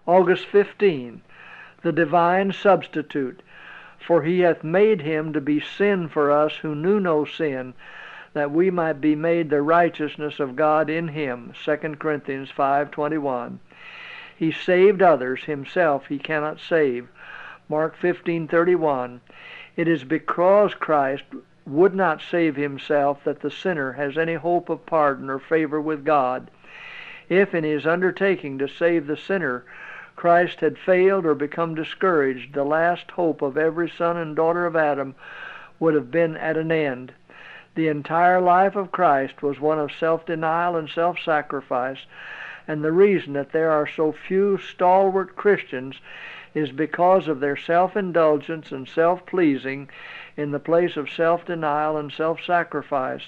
August 15, the divine substitute. For he hath made him to be sin for us who knew no sin, that we might be made the righteousness of God in him. 2 Corinthians 5:21. He saved others, himself he cannot save. Mark 15:31. It is because Christ would not save himself that the sinner has any hope of pardon or favor with God. If in his undertaking to save the sinner Christ had failed or become discouraged, the last hope of every son and daughter of Adam would have been at an end. The entire life of Christ was one of self-denial and self-sacrifice, and the reason that there are so few stalwart Christians is because of their self-indulgence and self-pleasing in the place of self-denial and self-sacrifice.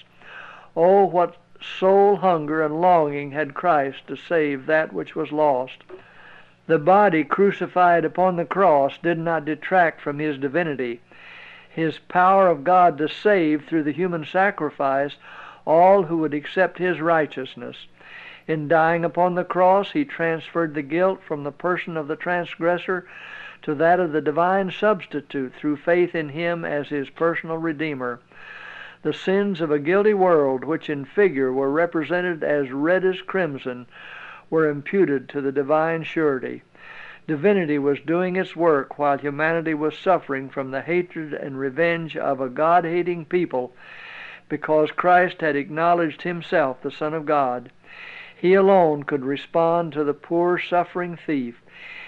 Oh, what soul hunger and longing had Christ to save that which was lost! The body crucified upon the cross did not detract from his divinity. His power of God to save through the human sacrifice all who would accept his righteousness. In dying upon the cross, he transferred the guilt from the person of the transgressor to that of the divine substitute through faith in him as his personal Redeemer. The sins of a guilty world, which in figure were represented as red as crimson, were imputed to the divine surety. Divinity was doing its work while humanity was suffering from the hatred and revenge of a God-hating people because Christ had acknowledged himself the Son of God. He alone could respond to the poor suffering thief.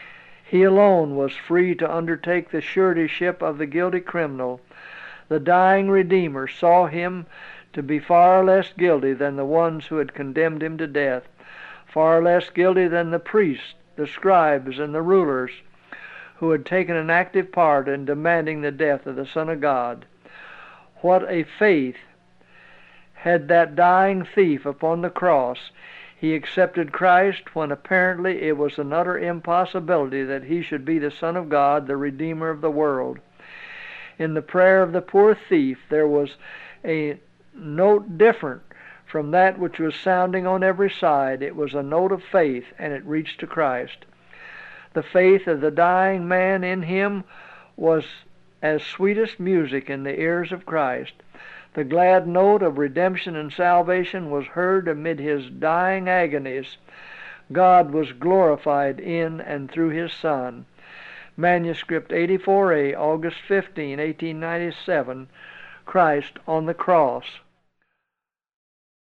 He alone was free to undertake the suretyship of the guilty criminal. The dying Redeemer saw him to be far less guilty than the ones who had condemned him to death, far less guilty than the priests, the scribes, and the rulers who had taken an active part in demanding the death of the Son of God. What a faith had that dying thief upon the cross! He accepted Christ when apparently it was an utter impossibility that he should be the Son of God, the Redeemer of the world. In the prayer of the poor thief there was a note different from that which was sounding on every side. It was a note of faith, and it reached to Christ. The faith of the dying man in him was as sweetest music in the ears of Christ. The glad note of redemption and salvation was heard amid his dying agonies. God was glorified in and through his Son. Manuscript 84A, August 15, 1897, Christ on the Cross.